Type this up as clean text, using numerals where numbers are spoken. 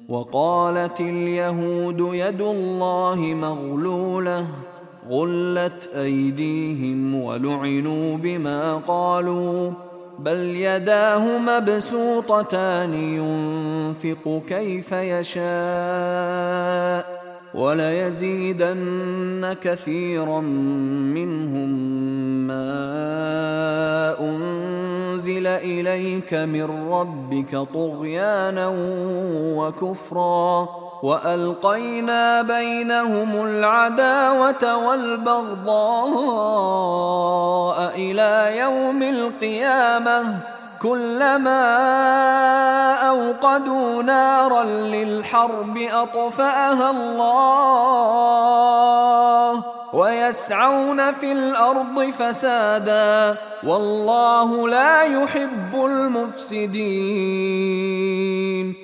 وقالت اليهود يد الله مغلولة غلت أيديهم ولعنوا بما قالوا بل يداه مبسوطتان ينفق كيف يشاء وليزيدن كثيرا منهم ما أنزل إليك من ربك طغيانا وكفرا وألقينا بينهم العداوة والبغضاء إلى يوم القيامة كلما أوقدوا نارا للحرب أطفأها الله ويسعون في الأرض فسادا والله لا يحب المفسدين.